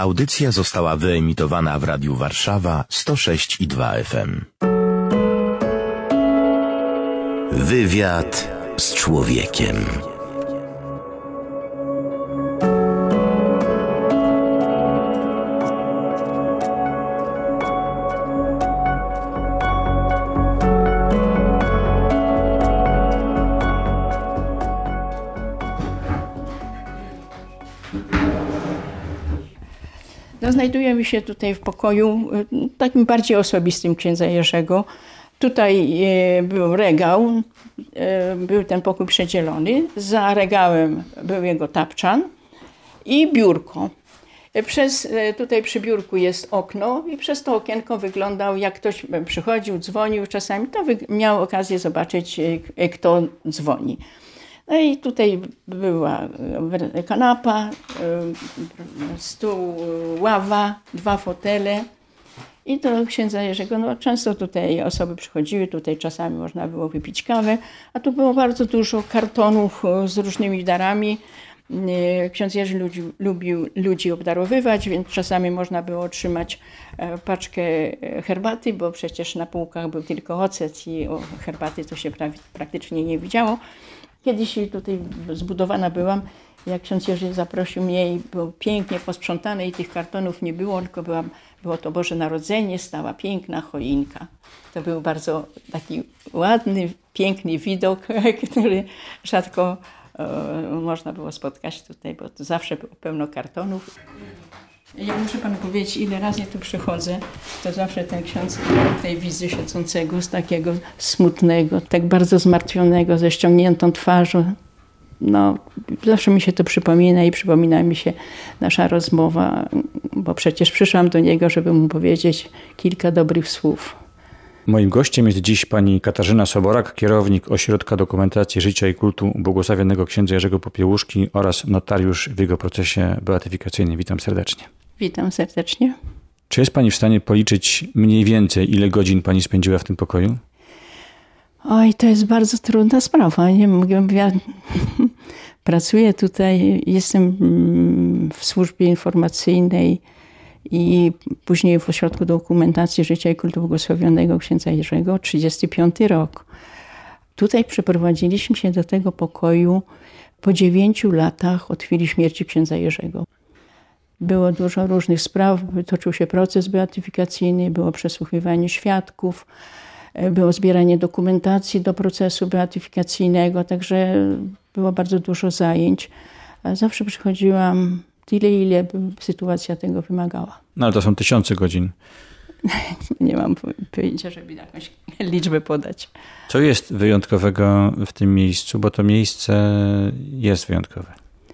Audycja została wyemitowana w Radiu Warszawa 106,2 FM. Wywiad z człowiekiem. Znajdujemy się tutaj w pokoju takim bardziej osobistym księdza Jerzego. Tutaj był regał, był ten pokój przedzielony. Za regałem był jego tapczan i biurko. Tutaj przy biurku jest okno i przez to okienko wyglądał, jak ktoś przychodził, dzwonił czasami, to miał okazję zobaczyć, kto dzwoni. No i tutaj była kanapa, stół, ława, 2 fotele i do księdza Jerzego, często tutaj osoby przychodziły, tutaj czasami można było wypić kawę, a tu było bardzo dużo kartonów z różnymi darami. Ksiądz Jerzy lubił ludzi obdarowywać, więc czasami można było otrzymać paczkę herbaty, bo przecież na półkach był tylko ocet i herbaty to się praktycznie nie widziało. Kiedyś tutaj zbudowana byłam, jak ksiądz Jerzy zaprosił mnie i było pięknie posprzątane i tych kartonów nie było, tylko było to Boże Narodzenie, stała piękna choinka. To był bardzo taki ładny, piękny widok, który rzadko można było spotkać tutaj, bo to zawsze było pełno kartonów. Ja muszę panu powiedzieć, ile razy tu przychodzę, to zawsze ten ksiądz tej widzę siedzącego z takiego smutnego, tak bardzo zmartwionego, ze ściągniętą twarzą. Zawsze mi się to przypomina i przypomina mi się nasza rozmowa, bo przecież przyszłam do niego, żeby mu powiedzieć kilka dobrych słów. Moim gościem jest dziś pani Katarzyna Soborak, kierownik Ośrodka Dokumentacji Życia i Kultu Błogosławionego księdza Jerzego Popiełuszki oraz notariusz w jego procesie beatyfikacyjnym. Witam serdecznie. Witam serdecznie. Czy jest pani w stanie policzyć mniej więcej, ile godzin pani spędziła w tym pokoju? Oj, to jest bardzo trudna sprawa. Nie mogę, ja pracuję tutaj, jestem w służbie informacyjnej i później w Ośrodku Dokumentacji Życia i Kultu Błogosławionego księdza Jerzego, 35 rok. Tutaj przeprowadziliśmy się do tego pokoju po 9 latach od chwili śmierci księdza Jerzego. Było dużo różnych spraw, toczył się proces beatyfikacyjny, było przesłuchiwanie świadków, było zbieranie dokumentacji do procesu beatyfikacyjnego, także było bardzo dużo zajęć. Zawsze przychodziłam tyle, ile sytuacja tego wymagała. Ale to są tysiące godzin. Nie mam pojęcia, żeby jakąś liczbę podać. Co jest wyjątkowego w tym miejscu, bo to miejsce jest wyjątkowe?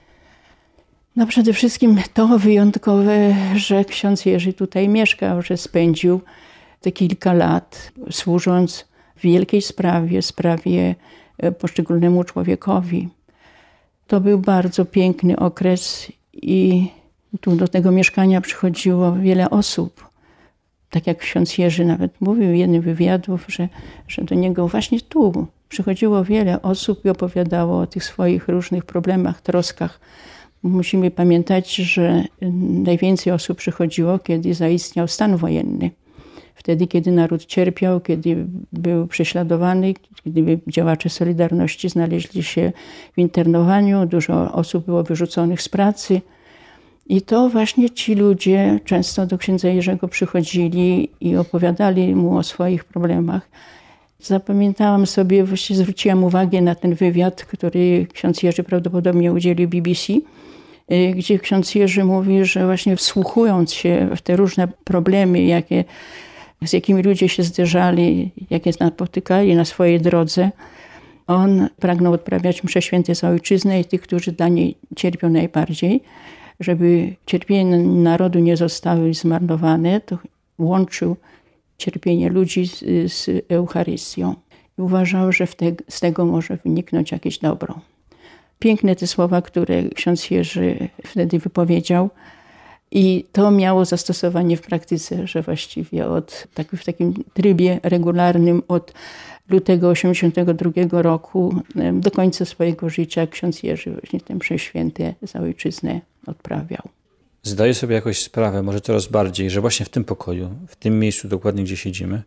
Przede wszystkim to wyjątkowe, że ksiądz Jerzy tutaj mieszkał, że spędził te kilka lat służąc w wielkiej sprawie poszczególnemu człowiekowi. To był bardzo piękny okres i tu do tego mieszkania przychodziło wiele osób. Tak jak ksiądz Jerzy nawet mówił w jednym wywiadów, że do niego właśnie tu przychodziło wiele osób i opowiadało o tych swoich różnych problemach, troskach. Musimy pamiętać, że najwięcej osób przychodziło, kiedy zaistniał stan wojenny. Wtedy, kiedy naród cierpiał, kiedy był prześladowany, kiedy działacze Solidarności znaleźli się w internowaniu, dużo osób było wyrzuconych z pracy. I to właśnie ci ludzie często do księdza Jerzego przychodzili i opowiadali mu o swoich problemach. Zapamiętałam sobie, właściwie zwróciłam uwagę na ten wywiad, który ksiądz Jerzy prawdopodobnie udzielił BBC, gdzie ksiądz Jerzy mówi, że właśnie wsłuchując się w te różne problemy, z jakimi ludzie się zderzali, jakie napotykali na swojej drodze, on pragnął odprawiać msze święte za ojczyznę i tych, którzy dla niej cierpią najbardziej, żeby cierpienie narodu nie zostały zmarnowane, to łączył cierpienie ludzi z Eucharystią. I uważał, że z tego może wyniknąć jakieś dobro. Piękne te słowa, które ksiądz Jerzy wtedy wypowiedział. I to miało zastosowanie w praktyce, że właściwie w takim trybie regularnym od lutego 1982 roku do końca swojego życia ksiądz Jerzy właśnie te msze święte za ojczyznę odprawiał. zdaję sobie jakoś sprawę, może coraz bardziej, że właśnie w tym pokoju, w tym miejscu dokładnie, gdzie siedzimy,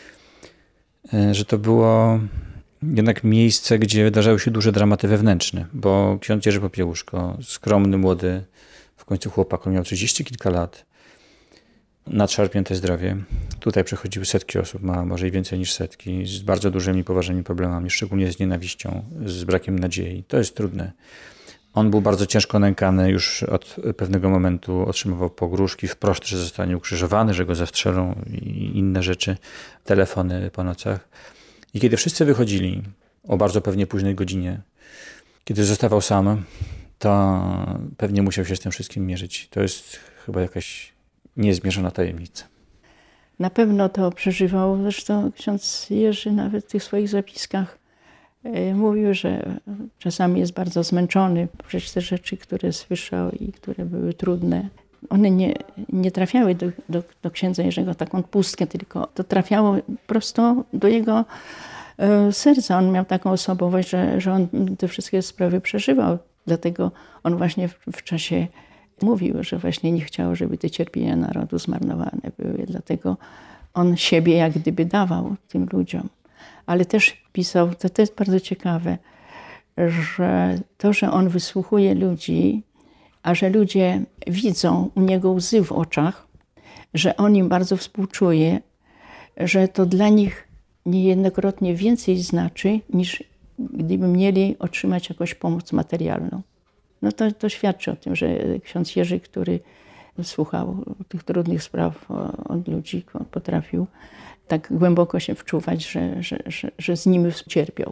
że to było jednak miejsce, gdzie wydarzały się duże dramaty wewnętrzne, bo ksiądz Jerzy Popiełuszko, skromny, młody, w końcu chłopak, on miał 30 kilka lat, nadszarpnięte zdrowie. Tutaj przechodziły setki osób, może i więcej niż setki, z bardzo dużymi, poważnymi problemami, szczególnie z nienawiścią, z brakiem nadziei. To jest trudne. On był bardzo ciężko nękany, już od pewnego momentu otrzymywał pogróżki wprost, że zostanie ukrzyżowany, że go zastrzelą i inne rzeczy, telefony po nocach. I kiedy wszyscy wychodzili o bardzo pewnie późnej godzinie, kiedy zostawał sam, to pewnie musiał się z tym wszystkim mierzyć. To jest chyba jakaś niezmierzona tajemnica. Na pewno to przeżywał. Zresztą ksiądz Jerzy nawet w tych swoich zapiskach mówił, że czasami jest bardzo zmęczony przez te rzeczy, które słyszał i które były trudne. One nie trafiały do księdza Jerzego taką pustkę, tylko to trafiało prosto do jego serca. On miał taką osobowość, że on te wszystkie sprawy przeżywał. Dlatego on właśnie w czasie mówił, że właśnie nie chciał, żeby te cierpienia narodu zmarnowane były. Dlatego on siebie jak gdyby dawał tym ludziom. Ale też pisał, to jest bardzo ciekawe, że to, że on wysłuchuje ludzi, a że ludzie widzą u niego łzy w oczach, że on im bardzo współczuje, że to dla nich niejednokrotnie więcej znaczy, niż gdyby mieli otrzymać jakąś pomoc materialną. No to świadczy o tym, że ksiądz Jerzy, który słuchał tych trudnych spraw od ludzi, potrafił tak głęboko się wczuwać, że z nimi cierpiał.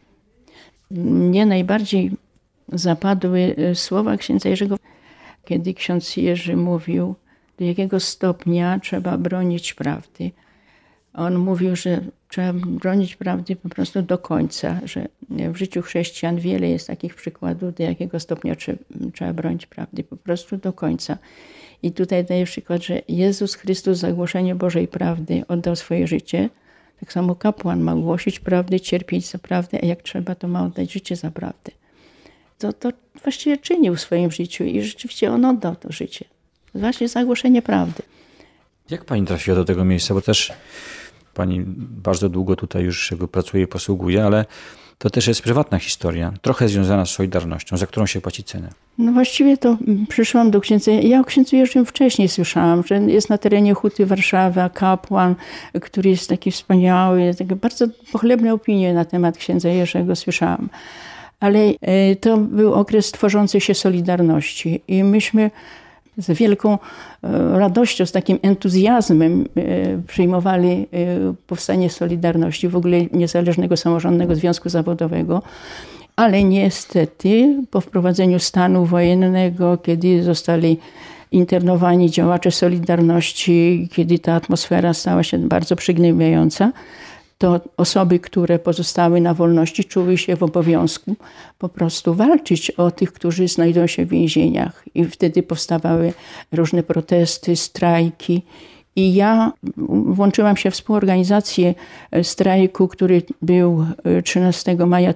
Mnie najbardziej zapadły słowa księdza Jerzego, kiedy ksiądz Jerzy mówił, do jakiego stopnia trzeba bronić prawdy. On mówił, że trzeba bronić prawdy po prostu do końca, że w życiu chrześcijan wiele jest takich przykładów, do jakiego stopnia trzeba bronić prawdy, po prostu do końca. I tutaj daje przykład, że Jezus Chrystus za głoszenie Bożej prawdy oddał swoje życie. Tak samo kapłan ma głosić prawdę, cierpieć za prawdę, a jak trzeba, to ma oddać życie za prawdę. To właściwie czynił w swoim życiu i rzeczywiście on oddał to życie. Właśnie za głoszenie prawdy. Jak pani trafiła do tego miejsca? Bo też pani bardzo długo tutaj już pracuje i posługuje, ale to też jest prywatna historia, trochę związana z Solidarnością, za którą się płaci cenę. No właściwie to przyszłam do księdza. Ja o księdzu Jerzym wcześniej słyszałam, że jest na terenie Huty Warszawa kapłan, który jest taki wspaniały. Takie bardzo pochlebne opinie na temat księdza Jerzego słyszałam. Ale to był okres tworzącej się Solidarności i myśmy z wielką radością, z takim entuzjazmem przyjmowali powstanie Solidarności, w ogóle Niezależnego Samorządnego Związku Zawodowego. Ale niestety po wprowadzeniu stanu wojennego, kiedy zostali internowani działacze Solidarności, kiedy ta atmosfera stała się bardzo przygnębiająca, to osoby, które pozostały na wolności, czuły się w obowiązku po prostu walczyć o tych, którzy znajdują się w więzieniach. I wtedy powstawały różne protesty, strajki. I ja włączyłam się w współorganizację strajku, który był 13 maja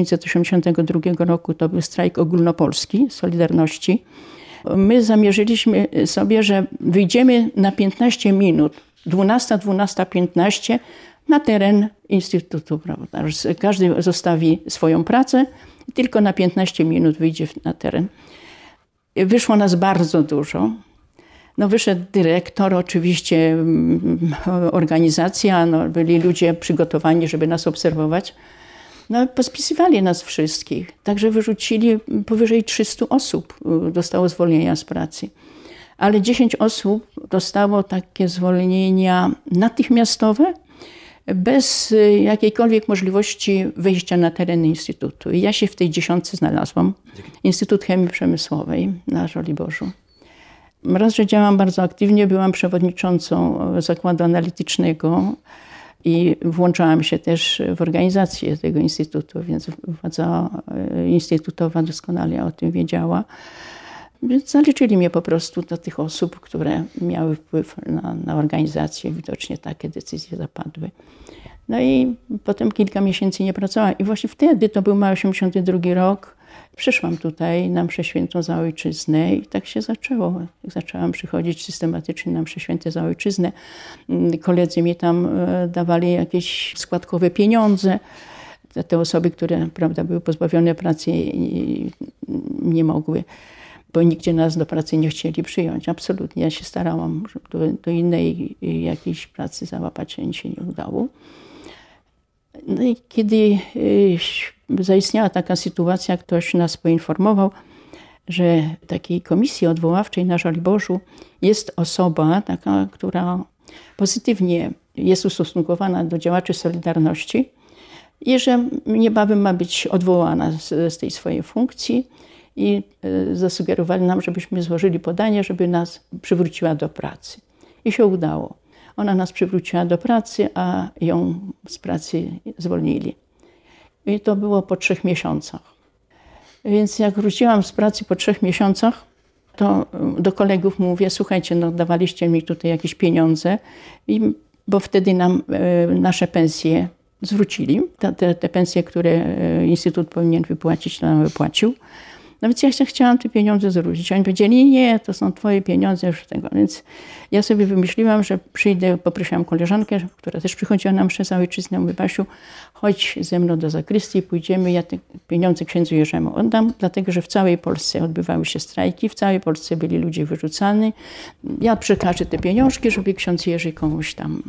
1982 roku. To był strajk ogólnopolski Solidarności. My zamierzyliśmy sobie, że wyjdziemy na 15 minut, 12:15 na teren Instytutu, prawda? Każdy zostawi swoją pracę i tylko na 15 minut wyjdzie na teren. Wyszło nas bardzo dużo. No wyszedł dyrektor, oczywiście organizacja, no byli ludzie przygotowani, żeby nas obserwować. No pospisywali nas wszystkich, także wyrzucili powyżej 300 osób, dostało zwolnienia z pracy. Ale 10 osób dostało takie zwolnienia natychmiastowe, bez jakiejkolwiek możliwości wyjścia na teren Instytutu. I ja się w tej 10 znalazłam. Instytut Chemii Przemysłowej na Żoliborzu. Raz, że działam bardzo aktywnie, byłam przewodniczącą Zakładu Analitycznego i włączałam się też w organizację tego instytutu, więc władza instytutowa doskonale o tym wiedziała. Więc zaliczyli mnie po prostu do tych osób, które miały wpływ na organizację. Widocznie takie decyzje zapadły. No i potem kilka miesięcy nie pracowałam. I właśnie wtedy, to był 82 rok, Przyszłam tutaj na mszę świętą za ojczyznę i tak się zaczęło. Zaczęłam przychodzić systematycznie na mszę święte za ojczyznę. Koledzy mi tam dawali jakieś składkowe pieniądze. Te osoby, które, prawda, były pozbawione pracy i nie mogły, bo nigdzie nas do pracy nie chcieli przyjąć. Absolutnie. Ja się starałam, żeby do innej jakiejś pracy załapać, nic się nie udało. No i kiedy zaistniała taka sytuacja, ktoś nas poinformował, że w takiej komisji odwoławczej na Żoliborzu jest osoba taka, która pozytywnie jest ustosunkowana do działaczy Solidarności i że niebawem ma być odwołana z tej swojej funkcji i zasugerowali nam, żebyśmy złożyli podanie, żeby nas przywróciła do pracy. I się udało. Ona nas przywróciła do pracy, a ją z pracy zwolnili. I to było po 3 miesiącach. Więc jak wróciłam z pracy po 3 miesiącach, to do kolegów mówię, słuchajcie, no dawaliście mi tutaj jakieś pieniądze, bo wtedy nam nasze pensje zwrócili. Te pensje, które Instytut powinien wypłacić, to nam wypłacił. No więc ja chciałam te pieniądze zwrócić. Oni powiedzieli, nie, to są twoje pieniądze już tego. Więc ja sobie wymyśliłam, że przyjdę, poprosiłam koleżankę, która też przychodziła na mszę za ojczyznę. Mówię, Basiu, chodź ze mną do zakrystii, pójdziemy, ja te pieniądze księdzu Jerzemu oddam, dlatego że w całej Polsce odbywały się strajki, w całej Polsce byli ludzie wyrzucani. Ja przekażę te pieniążki, żeby ksiądz Jerzy komuś tam,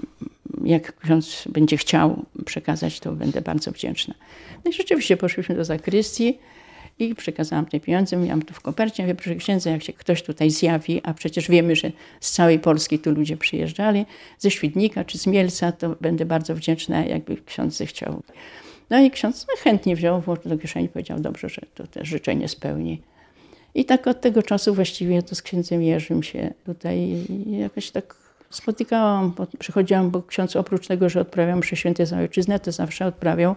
jak ksiądz będzie chciał przekazać, to będę bardzo wdzięczna. No i rzeczywiście poszliśmy do zakrystii. I przekazałam te pieniądze, miałam to w kopercie. Mówię, proszę księdza, jak się ktoś tutaj zjawi, a przecież wiemy, że z całej Polski tu ludzie przyjeżdżali, ze Świdnika czy z Mielca, to będę bardzo wdzięczna, jakby ksiądz zechciał. No i ksiądz chętnie wziął, włożył do kieszeni i powiedział, dobrze, że to też życzenie spełni. I tak od tego czasu właściwie to z księdzem Jerzym się tutaj jakoś tak spotykałam, przychodziłam, bo ksiądz oprócz tego, że odprawiał mszę święte za ojczyznę, to zawsze odprawiał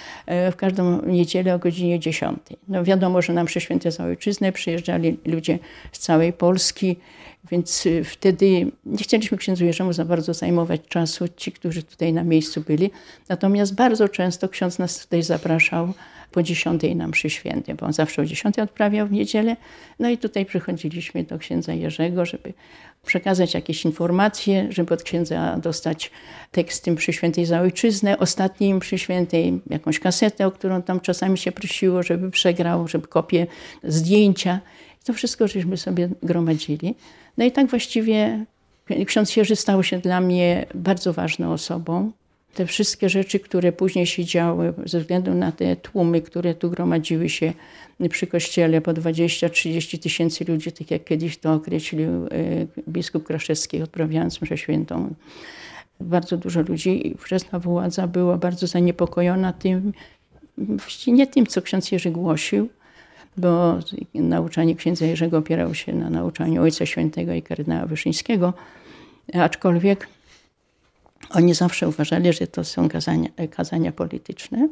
w każdą niedzielę o godzinie 10. No wiadomo, że na mszę święte za ojczyznę przyjeżdżali ludzie z całej Polski, więc wtedy nie chcieliśmy księdzu Jerzemu za bardzo zajmować czasu, ci, którzy tutaj na miejscu byli. Natomiast bardzo często ksiądz nas tutaj zapraszał po 10 na mszy święte, bo on zawsze o 10 odprawiał w niedzielę. No i tutaj przychodziliśmy do księdza Jerzego, żeby przekazać jakieś informacje, żeby od księdza dostać teksty mszy świętej za ojczyznę, ostatniej mszy świętej, jakąś kasetę, o którą tam czasami się prosiło, żeby przegrał, żeby kopię, zdjęcia. To wszystko żeśmy sobie gromadzili. No i tak właściwie ksiądz Jerzy stał się dla mnie bardzo ważną osobą. Te wszystkie rzeczy, które później się działy, ze względu na te tłumy, które tu gromadziły się przy kościele, po 20-30 tysięcy ludzi, tak jak kiedyś to określił biskup Kraszewski, odprawiając mszę świętą. Bardzo dużo ludzi i ówczesna władza była bardzo zaniepokojona tym, nie tym, co ksiądz Jerzy głosił, bo nauczanie księdza Jerzego opierało się na nauczaniu Ojca Świętego i kardynała Wyszyńskiego, aczkolwiek oni zawsze uważali, że to są kazania polityczne,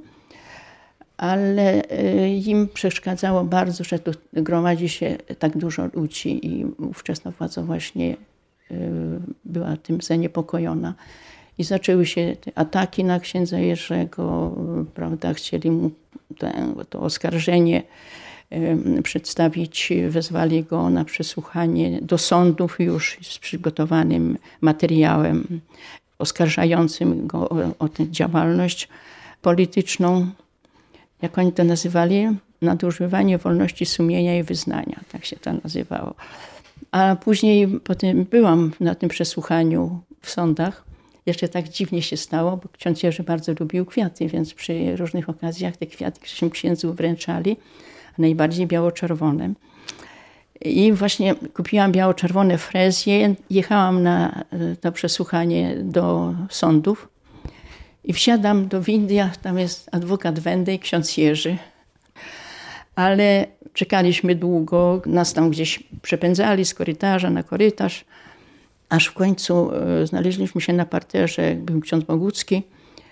ale im przeszkadzało bardzo, że tu gromadzi się tak dużo ludzi i ówczesna władza właśnie była tym zaniepokojona. I zaczęły się te ataki na księdza Jerzego, prawda, chcieli mu to oskarżenie przedstawić, wezwali go na przesłuchanie do sądów już z przygotowanym materiałem oskarżającym go o tę działalność polityczną, jak oni to nazywali, nadużywanie wolności sumienia i wyznania, tak się to nazywało. A później potem byłam na tym przesłuchaniu w sądach. Jeszcze tak dziwnie się stało, bo ksiądz Jerzy bardzo lubił kwiaty, więc przy różnych okazjach te kwiaty księdzu wręczali, a najbardziej biało-czerwone. I właśnie kupiłam biało-czerwone frezje, jechałam na to przesłuchanie do sądów i wsiadam do windy, a tam jest adwokat Wendej, ksiądz Jerzy. Ale czekaliśmy długo, nas tam gdzieś przepędzali z korytarza na korytarz, aż w końcu znaleźliśmy się na parterze, był ksiądz Bogucki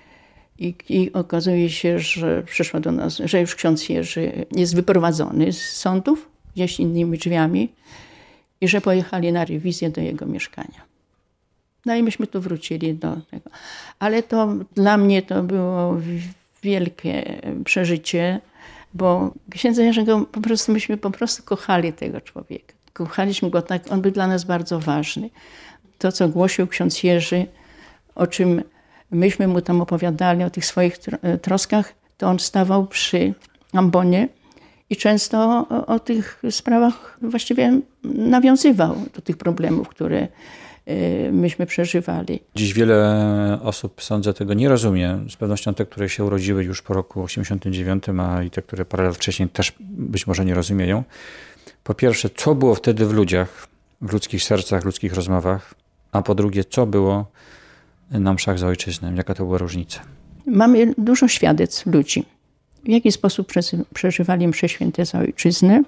i okazuje się, że przyszło do nas, że już ksiądz Jerzy jest wyprowadzony z sądów, gdzieś innymi drzwiami i że pojechali na rewizję do jego mieszkania. No i myśmy tu wrócili do tego. Ale to dla mnie to było wielkie przeżycie, Bo księdza Jerzego myśmy po prostu kochali tego człowieka. Kochaliśmy go tak, on był dla nas bardzo ważny. To, co głosił ksiądz Jerzy, o czym myśmy mu tam opowiadali, o tych swoich troskach, to on stawał przy ambonie i często o tych sprawach właściwie nawiązywał do tych problemów, które myśmy przeżywali. Dziś wiele osób, sądzę, tego nie rozumie. Z pewnością te, które się urodziły już po roku 89, a i te, które parę lat wcześniej też być może nie rozumieją. Po pierwsze, co było wtedy w ludziach, w ludzkich sercach, w ludzkich rozmowach, a po drugie, co było na mszach za ojczyznę, jaka to była różnica? Mamy dużo świadectw ludzi. W jaki sposób przeżywali msze święte za ojczyznę.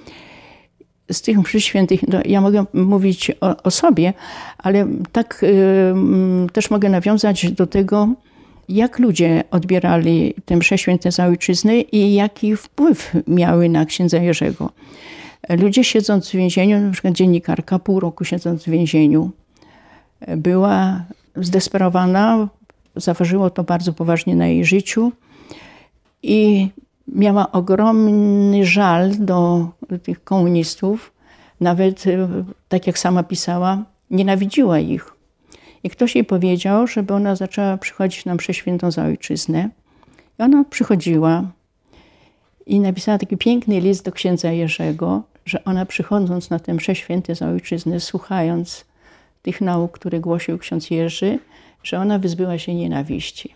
Z tych mszy świętych, ja mogę mówić o sobie, ale tak też mogę nawiązać do tego, jak ludzie odbierali te msze święte za ojczyznę i jaki wpływ miały na księdza Jerzego. Ludzie siedząc w więzieniu, na przykład dziennikarka pół roku siedząc w więzieniu, była zdesperowana, zaważyło to bardzo poważnie na jej życiu i miała ogromny żal do tych komunistów. Nawet, tak jak sama pisała, nienawidziła ich. I ktoś jej powiedział, żeby ona zaczęła przychodzić na mszę świętą za ojczyznę. I ona przychodziła i napisała taki piękny list do księdza Jerzego, że ona przychodząc na tę mszę świętą za ojczyznę, słuchając tych nauk, które głosił ksiądz Jerzy, że ona wyzbyła się nienawiści.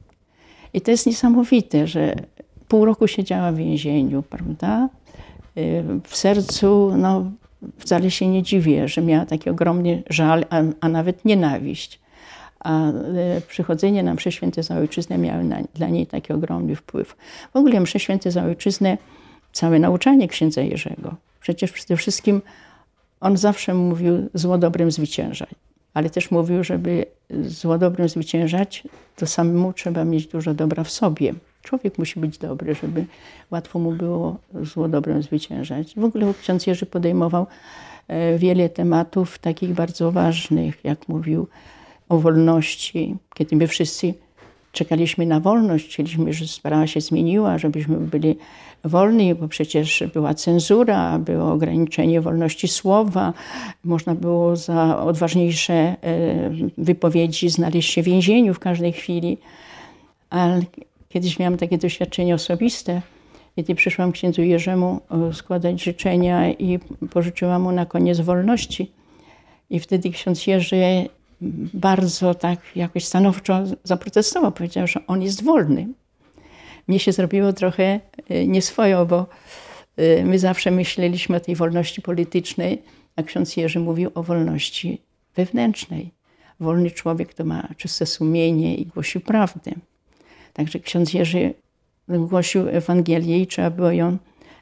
I to jest niesamowite, że pół roku siedziała w więzieniu, prawda? W sercu wcale się nie dziwię, że miała taki ogromny żal, a nawet nienawiść. A przychodzenie na msze święte za ojczyznę miało dla niej taki ogromny wpływ. W ogóle msze święte za ojczyznę, całe nauczanie księdza Jerzego. Przecież przede wszystkim on zawsze mówił zło dobrem zwyciężać. Ale też mówił, żeby zło dobrem zwyciężać, to samemu trzeba mieć dużo dobra w sobie. Człowiek musi być dobry, żeby łatwo mu było zło dobrem zwyciężać. W ogóle ksiądz Jerzy podejmował wiele tematów takich bardzo ważnych, jak mówił o wolności. Kiedy my wszyscy czekaliśmy na wolność, chcieliśmy, żeby sprawa się zmieniła, żebyśmy byli wolni, bo przecież była cenzura, było ograniczenie wolności słowa, można było za odważniejsze wypowiedzi znaleźć się w więzieniu w każdej chwili. Ale kiedyś miałam takie doświadczenie osobiste, kiedy przyszłam księdzu Jerzemu składać życzenia i pożyczyłam mu na koniec wolności. I wtedy ksiądz Jerzy bardzo tak jakoś stanowczo zaprotestował. Powiedział, że on jest wolny. Mnie się zrobiło trochę nieswojo, bo my zawsze myśleliśmy o tej wolności politycznej, a ksiądz Jerzy mówił o wolności wewnętrznej. Wolny człowiek to ma czyste sumienie i głosi prawdę. Także ksiądz Jerzy głosił Ewangelię i trzeba było ją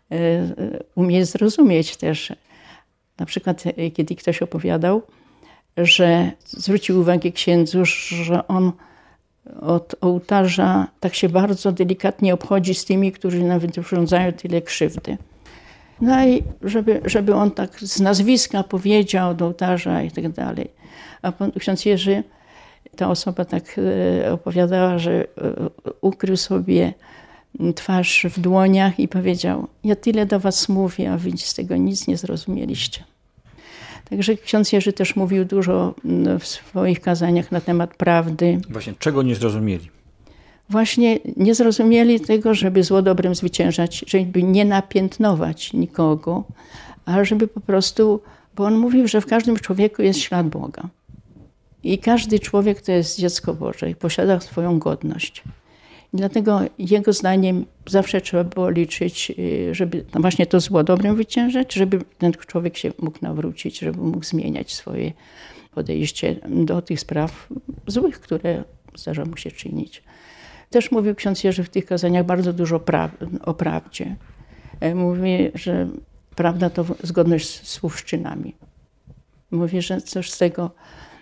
umieć zrozumieć też. Na przykład kiedy ktoś opowiadał, że zwrócił uwagę księdzu, że on od ołtarza tak się bardzo delikatnie obchodzi z tymi, którzy nawet wyrządzają tyle krzywdy. No i żeby on tak z nazwiska powiedział do ołtarza i tak dalej. A ksiądz Jerzy, ta osoba tak opowiadała, że ukrył sobie twarz w dłoniach i powiedział: ja tyle do was mówię, a wy z tego nic nie zrozumieliście. Także ksiądz Jerzy też mówił dużo w swoich kazaniach na temat prawdy. Właśnie, czego nie zrozumieli? Właśnie nie zrozumieli tego, żeby zło dobrem zwyciężać, żeby nie napiętnować nikogo, ale żeby po prostu, bo on mówił, że w każdym człowieku jest ślad Boga. I każdy człowiek to jest dziecko Boże i posiada swoją godność. I dlatego jego zdaniem zawsze trzeba było liczyć, żeby właśnie to zło dobrem wyciężać, żeby ten człowiek się mógł nawrócić, żeby mógł zmieniać swoje podejście do tych spraw złych, które zdarza mu się czynić. Też mówił ksiądz Jerzy w tych kazaniach bardzo dużo o prawdzie. Mówi, że prawda to zgodność z słówszczynami. Mówi, że coś z tego,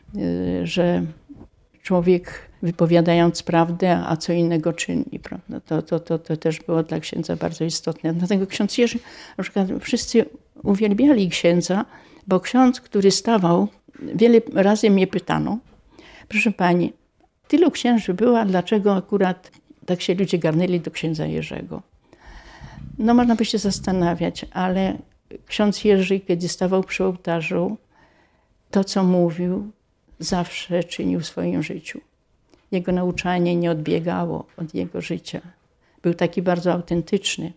że człowiek wypowiadając prawdę, a co innego czyni, prawda? To też było dla księdza bardzo istotne. Dlatego ksiądz Jerzy, na przykład wszyscy uwielbiali księdza, bo ksiądz, który stawał, wiele razy mnie pytano: proszę pani, tylu księży było, a dlaczego akurat tak się ludzie garnęli do księdza Jerzego? No można by się zastanawiać, ale ksiądz Jerzy, kiedy stawał przy ołtarzu, to co mówił, zawsze czynił w swoim życiu. Jego nauczanie nie odbiegało od jego życia. Był taki bardzo autentyczny.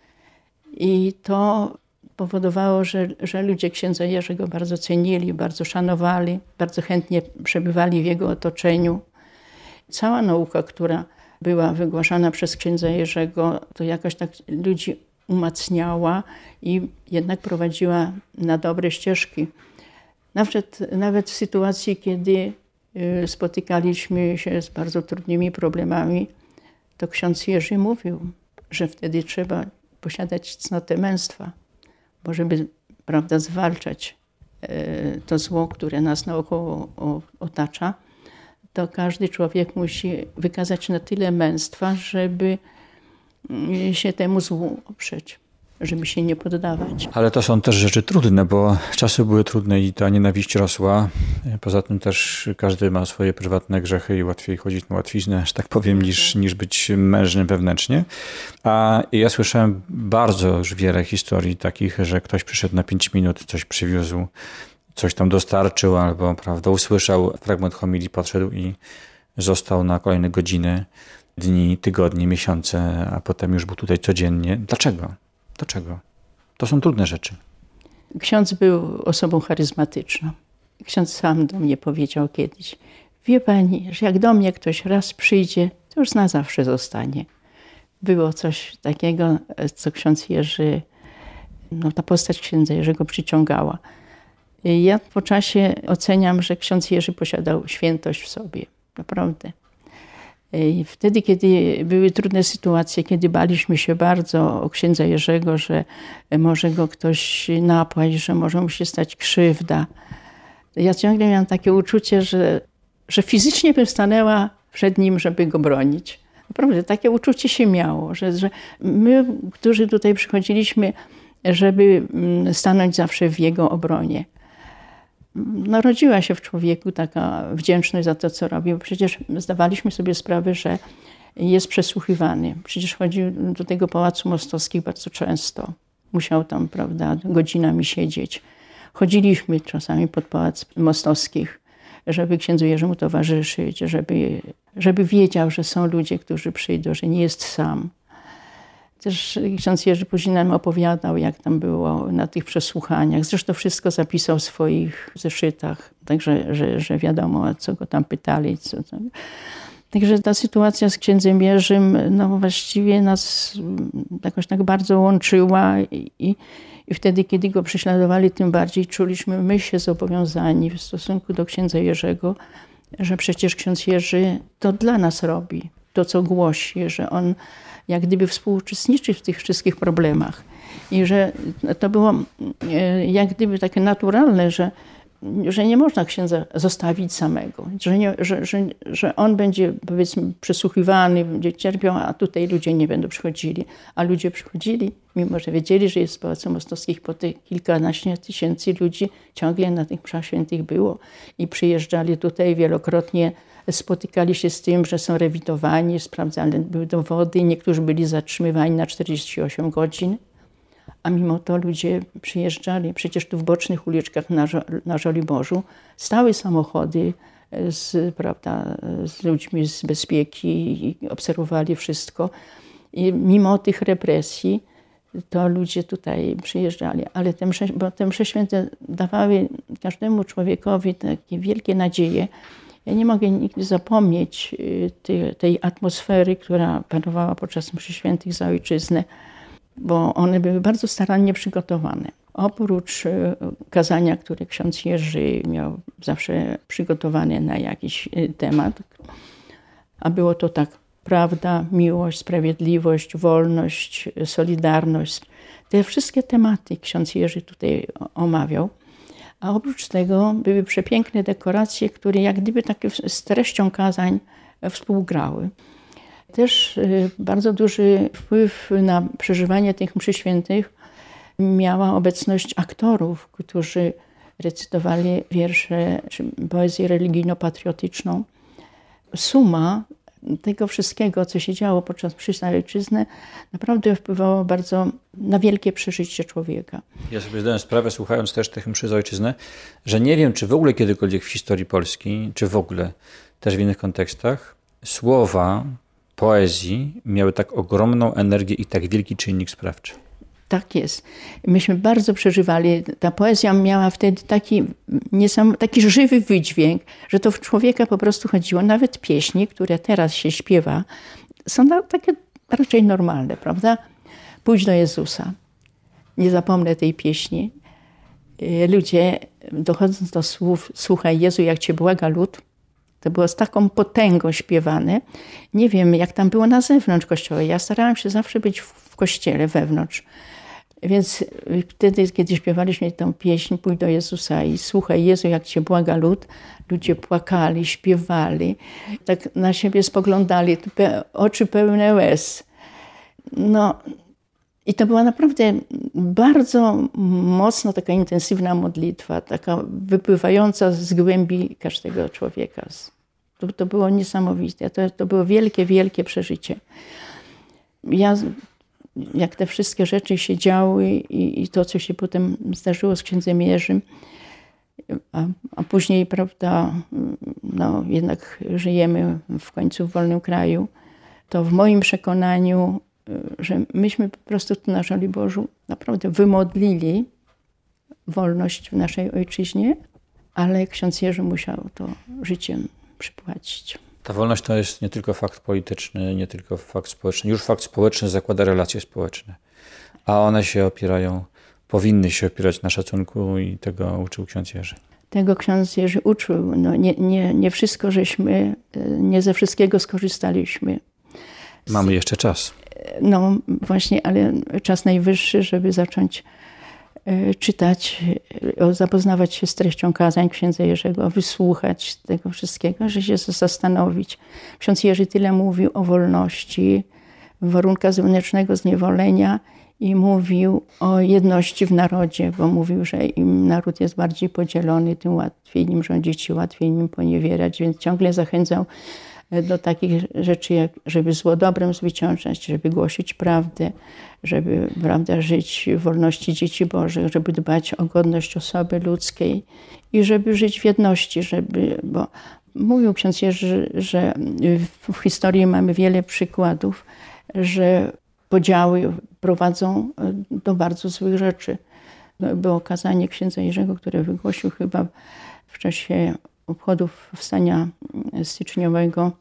I to powodowało, że ludzie księdza Jerzego bardzo cenili, bardzo szanowali, bardzo chętnie przebywali w jego otoczeniu. Cała nauka, która była wygłaszana przez księdza Jerzego, to jakoś tak ludzi umacniała i jednak prowadziła na dobre ścieżki. Nawet w sytuacji, kiedy spotykaliśmy się z bardzo trudnymi problemami, to ksiądz Jerzy mówił, że wtedy trzeba posiadać cnotę męstwa, bo żeby, prawda, zwalczać to zło, które nas naokoło otacza, to każdy człowiek musi wykazać na tyle męstwa, żeby się temu złu oprzeć, żeby się nie poddawać. Ale to są też rzeczy trudne, bo czasy były trudne i ta nienawiść rosła. Poza tym też każdy ma swoje prywatne grzechy i łatwiej chodzić na łatwiznę, że tak powiem, niż być mężnym wewnętrznie. A ja słyszałem bardzo już wiele historii takich, że ktoś przyszedł na 5 minut, coś przywiózł, coś tam dostarczył albo, prawda, usłyszał fragment homilii, podszedł i został na kolejne godziny, dni, tygodnie, miesiące, a potem już był tutaj codziennie. Dlaczego? Dlaczego? To są trudne rzeczy. Ksiądz był osobą charyzmatyczną. Ksiądz sam do mnie powiedział kiedyś: wie pani, że jak do mnie ktoś raz przyjdzie, to już na zawsze zostanie. Było coś takiego, co ksiądz Jerzy, ta postać księdza Jerzego przyciągała. Ja po czasie oceniam, że ksiądz Jerzy posiadał świętość w sobie. Naprawdę. I wtedy, kiedy były trudne sytuacje, kiedy baliśmy się bardzo o księdza Jerzego, że może go ktoś napaść, że może mu się stać krzywda, ja ciągle miałam takie uczucie, że fizycznie bym stanęła przed nim, żeby go bronić. Naprawdę takie uczucie się miało, że my, którzy tutaj przychodziliśmy, żeby stanąć zawsze w jego obronie. Narodziła się w człowieku taka wdzięczność za to, co robi, bo przecież zdawaliśmy sobie sprawę, że jest przesłuchiwany. Przecież chodził do tego Pałacu Mostowskich bardzo często. Musiał tam, prawda, godzinami siedzieć. Chodziliśmy czasami pod Pałac Mostowskich, żeby księdzu Jerzemu towarzyszyć, żeby wiedział, że są ludzie, którzy przyjdą, że nie jest sam. Też ksiądz Jerzy później nam opowiadał, jak tam było na tych przesłuchaniach. Zresztą wszystko zapisał w swoich zeszytach, także że wiadomo, co go tam pytali. Także ta sytuacja z księdzem Jerzym właściwie nas jakoś tak bardzo łączyła i wtedy, kiedy go prześladowali, tym bardziej czuliśmy my się zobowiązani w stosunku do księdza Jerzego, że przecież ksiądz Jerzy to dla nas robi, to co głosi, że on jak gdyby współuczestniczy w tych wszystkich problemach. I że to było jak gdyby takie naturalne, że nie można księdza zostawić samego. Że on będzie, powiedzmy, przesłuchiwany, będzie cierpiał, a tutaj ludzie nie będą przychodzili. A ludzie przychodzili, mimo że wiedzieli, że jest w Pałacu Mostowskich, po tych kilkanaście tysięcy ludzi ciągle na tych mszach świętych było. I przyjeżdżali tutaj wielokrotnie, spotykali się z tym, że są rewidowani, sprawdzane były dowody, niektórzy byli zatrzymywani na 48 godzin, a mimo to ludzie przyjeżdżali. Przecież tu w bocznych uliczkach na Żoliborzu stały samochody z ludźmi z bezpieki i obserwowali wszystko. I mimo tych represji to ludzie tutaj przyjeżdżali. Ale te msze święte dawały każdemu człowiekowi takie wielkie nadzieje. Ja nie mogę nigdy zapomnieć tej atmosfery, która panowała podczas mszy świętych za ojczyznę, bo one były bardzo starannie przygotowane. Oprócz kazania, które ksiądz Jerzy miał zawsze przygotowane na jakiś temat, a było to tak: prawda, miłość, sprawiedliwość, wolność, solidarność. Te wszystkie tematy ksiądz Jerzy tutaj omawiał. A oprócz tego były przepiękne dekoracje, które jak gdyby takie z treścią kazań współgrały. Też bardzo duży wpływ na przeżywanie tych mszy świętych miała obecność aktorów, którzy recytowali wiersze czy poezję religijno-patriotyczną. Suma tego wszystkiego, co się działo podczas mszy na ojczyznę, naprawdę wpływało bardzo na wielkie przeżycie człowieka. Ja sobie zdałem sprawę, słuchając też tych mszy za ojczyznę, że nie wiem, czy w ogóle kiedykolwiek w historii Polski, czy w ogóle też w innych kontekstach, słowa poezji miały tak ogromną energię i tak wielki czynnik sprawczy. Tak jest. Myśmy bardzo przeżywali. Ta poezja miała wtedy taki żywy wydźwięk, że to w człowieka po prostu chodziło. Nawet pieśni, które teraz się śpiewa, są takie raczej normalne, prawda? Pójdź do Jezusa. Nie zapomnę tej pieśni. Ludzie, dochodząc do słów słuchaj Jezu, jak cię błaga lud, to było z taką potęgą śpiewane. Nie wiem, jak tam było na zewnątrz kościoła. Ja starałam się zawsze być w kościele, wewnątrz. Więc wtedy, kiedy śpiewaliśmy tę pieśń Pójdź do Jezusa i słuchaj Jezu, jak cię błaga lud, ludzie płakali, śpiewali, tak na siebie spoglądali, oczy pełne łez. No i to była naprawdę bardzo mocno taka intensywna modlitwa, taka wypływająca z głębi każdego człowieka. To było niesamowite, to było wielkie, wielkie przeżycie. Jak te wszystkie rzeczy się działy i to, co się potem zdarzyło z księdzem Jerzym, a później, prawda, no jednak żyjemy w końcu w wolnym kraju, to w moim przekonaniu, że myśmy po prostu tu na Żoliborzu naprawdę wymodlili wolność w naszej ojczyźnie, ale ksiądz Jerzy musiał to życiem przypłacić. Ta wolność to jest nie tylko fakt polityczny, nie tylko fakt społeczny. Już fakt społeczny zakłada relacje społeczne, a one się opierają, powinny się opierać na szacunku i tego uczył ksiądz Jerzy. Tego ksiądz Jerzy uczył. No nie wszystko nie ze wszystkiego skorzystaliśmy. Mamy jeszcze czas. No właśnie, ale czas najwyższy, żeby zacząć czytać, zapoznawać się z treścią kazań księdza Jerzego, wysłuchać tego wszystkiego, że się zastanowić. Ksiądz Jerzy tyle mówił o wolności, warunkach zewnętrznego zniewolenia i mówił o jedności w narodzie, bo mówił, że im naród jest bardziej podzielony, tym łatwiej nim rządzić i łatwiej nim poniewierać, więc ciągle zachęcał do takich rzeczy, jak żeby zło dobrem zwyciężać, żeby głosić prawdę, żeby, prawda, żyć w wolności dzieci Bożych, żeby dbać o godność osoby ludzkiej i żeby żyć w jedności, bo mówił ksiądz Jerzy, że w historii mamy wiele przykładów, że podziały prowadzą do bardzo złych rzeczy. Było kazanie księdza Jerzego, które wygłosił chyba w czasie obchodów powstania styczniowego.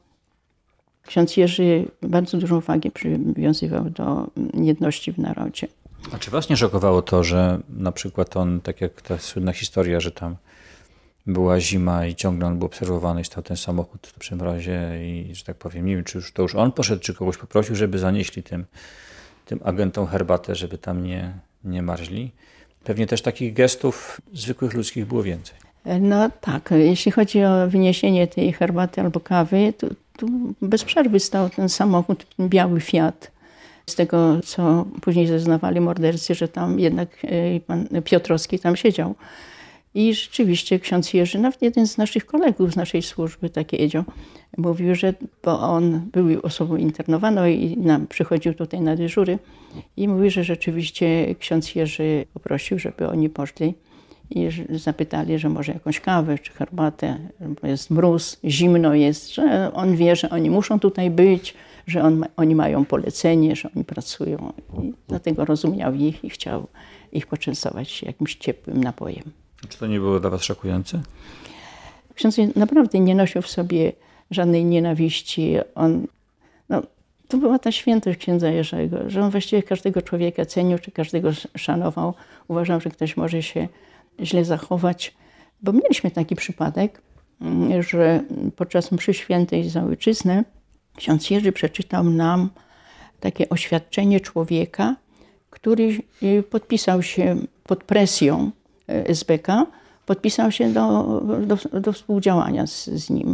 Ksiądz Jerzy bardzo dużą wagę przywiązywał do jedności w narodzie. A czy was nie szokowało to, że na przykład on, tak jak ta słynna historia, że tam była zima i ciągle on był obserwowany i stał ten samochód w przemrozie i, że tak powiem, nie wiem, czy to już on poszedł, czy kogoś poprosił, żeby zanieśli tym agentom herbatę, żeby tam nie marzli. Pewnie też takich gestów zwykłych ludzkich było więcej. No tak, jeśli chodzi o wyniesienie tej herbaty albo kawy, to bez przerwy stał ten samochód, ten biały Fiat. Z tego, co później zeznawali mordercy, że tam jednak pan Piotrowski tam siedział. I rzeczywiście ksiądz Jerzy, nawet jeden z naszych kolegów z naszej służby tak jedział, mówił, że bo on był osobą internowaną i przychodził tutaj na dyżury i mówił, że rzeczywiście ksiądz Jerzy poprosił, żeby oni poszli i zapytali, że może jakąś kawę czy herbatę, bo jest mróz, zimno jest, że on wie, że oni muszą tutaj być, że oni mają polecenie, że oni pracują. I dlatego rozumiał ich i chciał ich poczęstować jakimś ciepłym napojem. Czy to nie było dla was szokujące? Ksiądz naprawdę nie nosił w sobie żadnej nienawiści. To była ta świętość księdza Jerzego, że on właściwie każdego człowieka cenił, czy każdego szanował. Uważał, że ktoś może się źle zachować. Bo mieliśmy taki przypadek, że podczas mszy świętej za ojczyznę ksiądz Jerzy przeczytał nam takie oświadczenie człowieka, który podpisał się pod presją SBK, podpisał się do współdziałania z nim.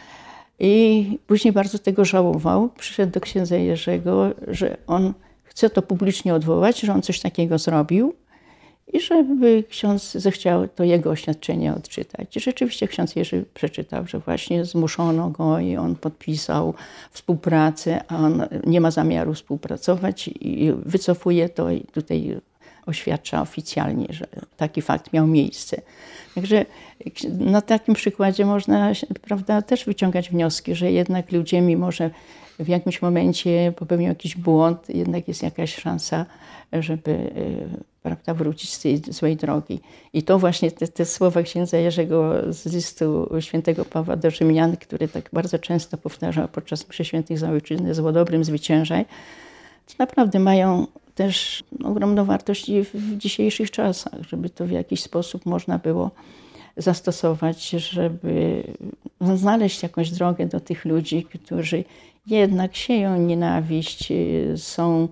I później bardzo tego żałował. Przyszedł do księdza Jerzego, że on chce to publicznie odwołać, że on coś takiego zrobił i żeby ksiądz zechciał to jego oświadczenie odczytać. I rzeczywiście ksiądz Jerzy przeczytał, że właśnie zmuszono go i on podpisał współpracę, a on nie ma zamiaru współpracować i wycofuje to i tutaj oświadcza oficjalnie, że taki fakt miał miejsce. Także na takim przykładzie można, prawda, też wyciągać wnioski, że jednak ludzie, mimo że w jakimś momencie popełnią jakiś błąd, jednak jest jakaś szansa, żeby, prawda, wrócić z tej złej drogi. I to właśnie te słowa księdza Jerzego z listu świętego Pawła do Rzymian, który tak bardzo często powtarzał podczas mszy świętych za ojczyznę: zło dobrym zwyciężaj, to naprawdę mają też ogromną wartość i w dzisiejszych czasach, żeby to w jakiś sposób można było zastosować, żeby znaleźć jakąś drogę do tych ludzi, którzy jednak sieją nienawiść, są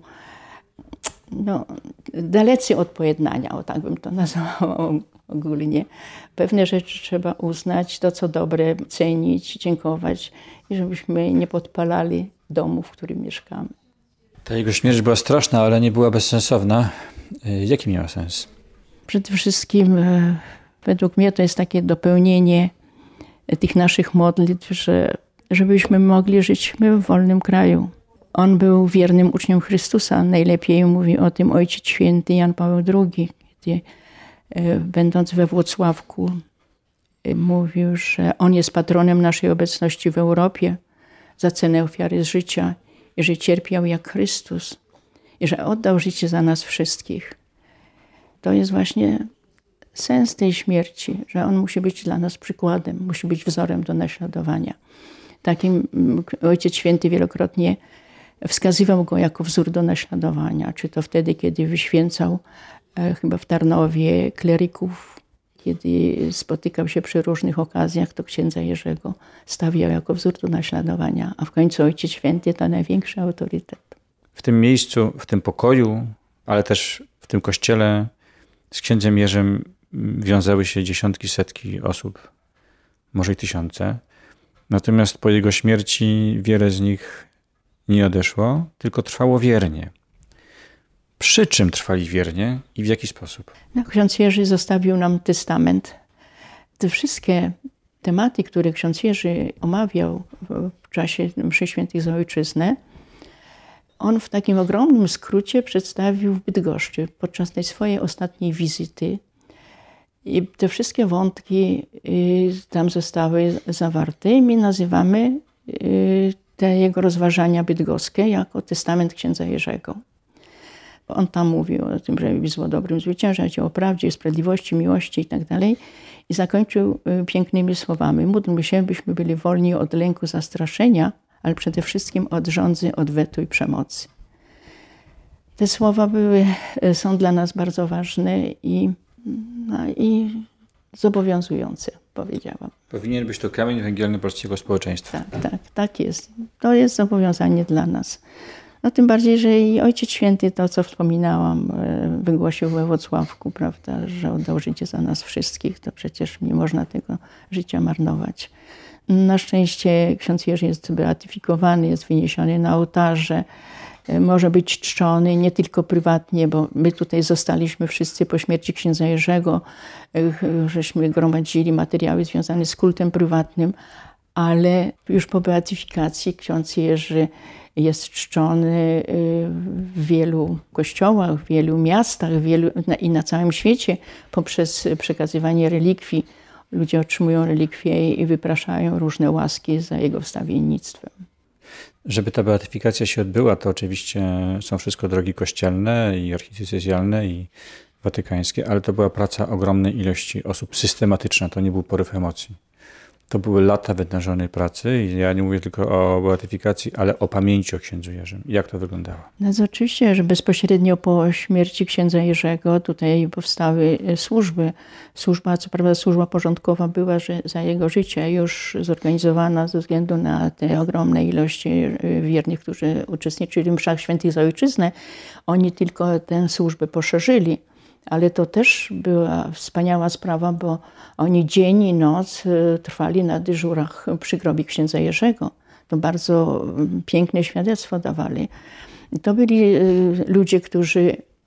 dalecy od pojednania, o tak bym to nazwała ogólnie. Pewne rzeczy trzeba uznać, to co dobre cenić, dziękować i żebyśmy nie podpalali domu, w którym mieszkamy. Ta jego śmierć była straszna, ale nie była bezsensowna. Jaki miała sens? Przede wszystkim według mnie to jest takie dopełnienie tych naszych modlitw, żebyśmy mogli żyć w wolnym kraju. On był wiernym uczniem Chrystusa. Najlepiej mówi o tym Ojciec Święty Jan Paweł II, kiedy będąc we Włocławku mówił, że on jest patronem naszej obecności w Europie za cenę ofiary z życia i że cierpiał jak Chrystus i że oddał życie za nas wszystkich. To jest właśnie sens tej śmierci, że on musi być dla nas przykładem, musi być wzorem do naśladowania. Takim Ojciec Święty wielokrotnie wskazywał go jako wzór do naśladowania, czy to wtedy, kiedy wyświęcał chyba w Tarnowie kleryków, kiedy spotykał się przy różnych okazjach, to księdza Jerzego stawiał jako wzór do naśladowania, a w końcu Ojciec Święty to największy autorytet. W tym miejscu, w tym pokoju, ale też w tym kościele z księdzem Jerzym wiązały się dziesiątki, setki osób, może i tysiące. Natomiast po jego śmierci wiele z nich nie odeszło, tylko trwało wiernie. Przy czym trwali wiernie i w jaki sposób? Ksiądz Jerzy zostawił nam testament. Te wszystkie tematy, które ksiądz Jerzy omawiał w czasie mszy świętych za ojczyznę, on w takim ogromnym skrócie przedstawił w Bydgoszczy podczas tej swojej ostatniej wizyty. I te wszystkie wątki tam zostały zawarte i my nazywamy te jego rozważania bydgoskie jako testament księdza Jerzego. On tam mówił o tym, żeby zło dobrym zwyciężać, o prawdzie, sprawiedliwości, miłości i tak dalej. I zakończył pięknymi słowami: módlmy się, byśmy byli wolni od lęku zastraszenia, ale przede wszystkim od żądzy, odwetu i przemocy. Te słowa są dla nas bardzo ważne i zobowiązujące, powiedziałam. Powinien być to kamień węgielny polskiego społeczeństwa. Tak jest. To jest zobowiązanie dla nas. No tym bardziej, że i Ojciec Święty, to co wspominałam, wygłosił we Włocławku, prawda, że oddał życie za nas wszystkich, to przecież nie można tego życia marnować. Na szczęście ksiądz Jerzy jest beatyfikowany, jest wyniesiony na ołtarze, może być czczony nie tylko prywatnie, bo my tutaj zostaliśmy wszyscy po śmierci księdza Jerzego, żeśmy gromadzili materiały związane z kultem prywatnym, ale już po beatyfikacji ksiądz Jerzy jest czczony w wielu kościołach, w wielu miastach i na całym świecie poprzez przekazywanie relikwii. Ludzie otrzymują relikwie i wypraszają różne łaski za jego wstawiennictwem. Żeby ta beatyfikacja się odbyła, to oczywiście są wszystko drogi kościelne i archidiecezjalne i watykańskie, ale to była praca ogromnej ilości osób, systematyczna, to nie był poryw emocji. To były lata wytężonej pracy i ja nie mówię tylko o beatyfikacji, ale o pamięci o księdzu Jerzym. Jak to wyglądało? No oczywiście, że bezpośrednio po śmierci księdza Jerzego tutaj powstały służby. Co prawda służba porządkowa była, że za jego życia już zorganizowana ze względu na te ogromne ilości wiernych, którzy uczestniczyli w mszach świętych za ojczyznę. Oni tylko tę służbę poszerzyli. Ale to też była wspaniała sprawa, bo oni dzień i noc trwali na dyżurach przy grobie księdza Jerzego. To bardzo piękne świadectwo dawali. To byli ludzie, którzy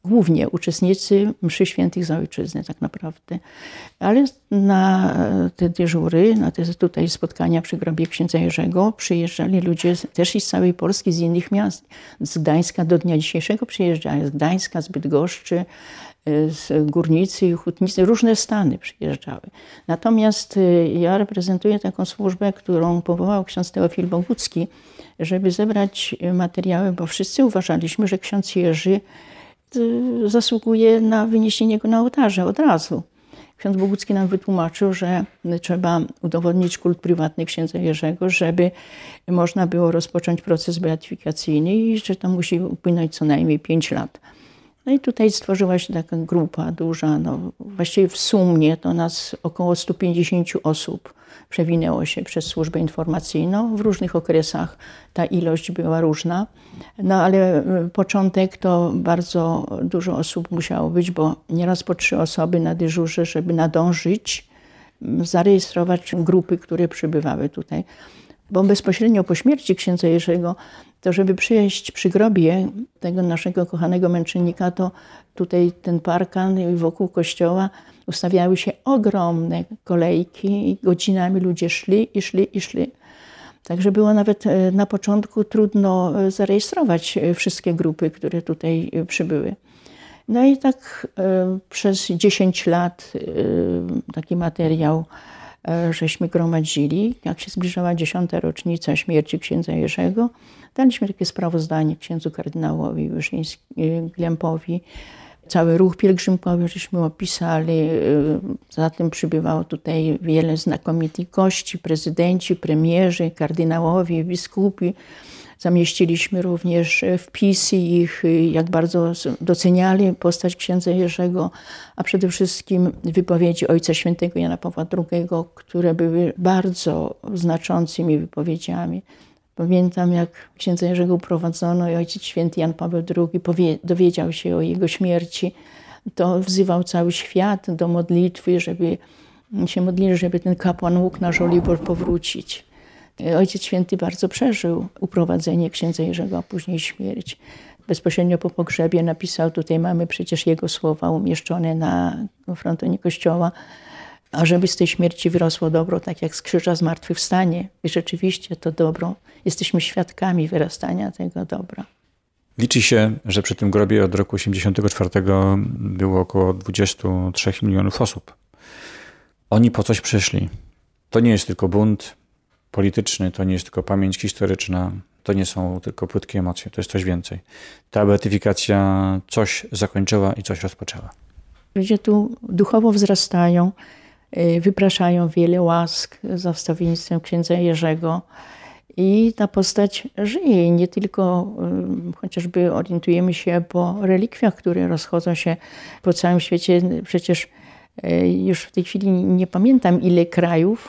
głównie uczestnicy mszy świętych za ojczyznę tak naprawdę. Ale na te dyżury, na te tutaj spotkania przy grobie księdza Jerzego przyjeżdżali ludzie też i z całej Polski, z innych miast. Z Gdańska do dnia dzisiejszego przyjeżdżają, z Gdańska, z Bydgoszczy, z Górnicy, Hutnicy, różne stany przyjeżdżały. Natomiast ja reprezentuję taką służbę, którą powołał ksiądz Teofil Bogucki, żeby zebrać materiały, bo wszyscy uważaliśmy, że ksiądz Jerzy zasługuje na wyniesienie go na ołtarze od razu. Ksiądz Bogucki nam wytłumaczył, że trzeba udowodnić kult prywatny księdza Jerzego, żeby można było rozpocząć proces beatyfikacyjny i że to musi upłynąć co najmniej 5 lat. No i tutaj stworzyła się taka grupa duża, właściwie w sumie to nas około 150 osób przewinęło się przez służbę informacyjną. W różnych okresach ta ilość była różna, no ale początek to bardzo dużo osób musiało być, bo nieraz po 3 osoby na dyżurze, żeby nadążyć, zarejestrować grupy, które przybywały tutaj. Bo bezpośrednio po śmierci księdza Jerzego, to żeby przyjść przy grobie tego naszego kochanego męczennika, to tutaj ten parkan i wokół kościoła ustawiały się ogromne kolejki i godzinami ludzie szli. Także było nawet na początku trudno zarejestrować wszystkie grupy, które tutaj przybyły. No i tak przez 10 lat taki materiał żeśmy gromadzili. Jak się zbliżała 10. rocznica śmierci księdza Jerzego, daliśmy takie sprawozdanie księdzu kardynałowi Glempowi. Cały ruch pielgrzymkowy żeśmy opisali. Zatem przybywało tutaj wiele znakomitych gości, prezydenci, premierzy, kardynałowie, biskupi. Zamieściliśmy również wpisy ich, jak bardzo doceniali postać księdza Jerzego, a przede wszystkim wypowiedzi Ojca Świętego Jana Pawła II, które były bardzo znaczącymi wypowiedziami. Pamiętam, jak księdza Jerzego uprowadzono i Ojciec Święty Jan Paweł II dowiedział się o jego śmierci, to wzywał cały świat do modlitwy, żeby się modlili, żeby ten kapłan mógł na Żolibor powrócić. Ojciec Święty bardzo przeżył uprowadzenie księdza Jerzego, a później śmierć. Bezpośrednio po pogrzebie napisał, tutaj mamy przecież jego słowa umieszczone na frontonie kościoła, a żeby z tej śmierci wyrosło dobro, tak jak z krzyża zmartwychwstanie. I rzeczywiście to dobro, jesteśmy świadkami wyrastania tego dobra. Liczy się, że przy tym grobie od roku 1984 było około 23 milionów osób. Oni po coś przyszli. To nie jest tylko bunt polityczny, to nie jest tylko pamięć historyczna, to nie są tylko płytkie emocje, to jest coś więcej. Ta beatyfikacja coś zakończyła i coś rozpoczęła. Ludzie tu duchowo wzrastają, wypraszają wiele łask za wstawiennictwem księdza Jerzego i ta postać żyje. Nie tylko chociażby orientujemy się po relikwiach, które rozchodzą się po całym świecie. Przecież już w tej chwili nie pamiętam, ile krajów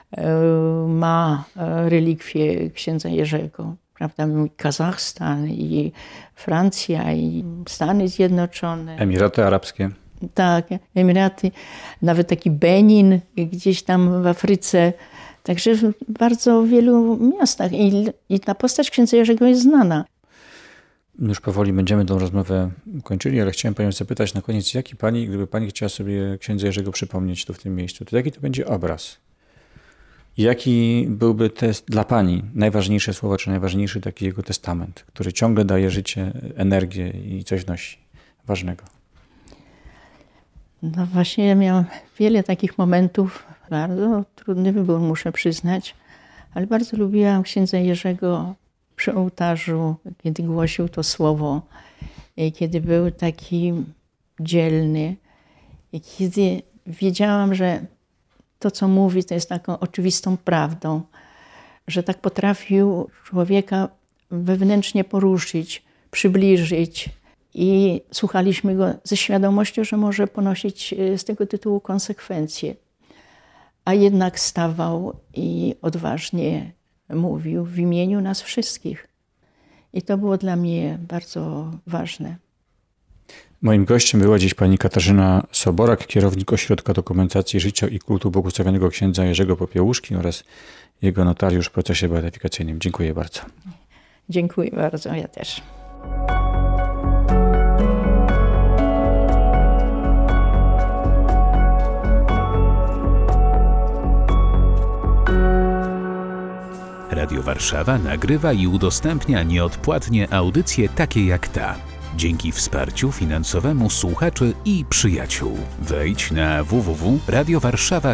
ma relikwie księdza Jerzego. Prawda? Kazachstan i Francja i Stany Zjednoczone. Emiraty Arabskie. Tak, Emiraty, nawet taki Benin gdzieś tam w Afryce. Także w bardzo wielu miastach. I ta postać księdza Jerzego jest znana. Już powoli będziemy tą rozmowę kończyli, ale chciałem panią zapytać na koniec, jaki pani, gdyby pani chciała sobie księdza Jerzego przypomnieć tu w tym miejscu, to jaki to będzie obraz? Jaki byłby dla pani najważniejsze słowo, czy najważniejszy taki jego testament, który ciągle daje życie, energię i coś wnosi ważnego? No właśnie, ja miałam wiele takich momentów, bardzo trudny wybór, muszę przyznać, ale bardzo lubiłam księdza Jerzego przy ołtarzu, kiedy głosił to słowo, i kiedy był taki dzielny, i kiedy wiedziałam, że to, co mówi, to jest taką oczywistą prawdą, że tak potrafił człowieka wewnętrznie poruszyć, przybliżyć i słuchaliśmy go ze świadomością, że może ponosić z tego tytułu konsekwencje. A jednak stawał i odważnie mówił w imieniu nas wszystkich. I to było dla mnie bardzo ważne. Moim gościem była dziś pani Katarzyna Soborak, kierownik Ośrodka Dokumentacji Życia i Kultu Błogosławionego księdza Jerzego Popiełuszki oraz jego notariusz w procesie beatyfikacyjnym. Dziękuję bardzo. Dziękuję bardzo, ja też. Radio Warszawa nagrywa i udostępnia nieodpłatnie audycje takie jak ta. Dzięki wsparciu finansowemu słuchaczy i przyjaciół. Wejdź na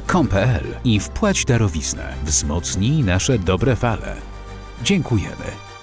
www.radiowarszawa.com.pl i wpłać darowiznę. Wzmocnij nasze dobre fale. Dziękujemy.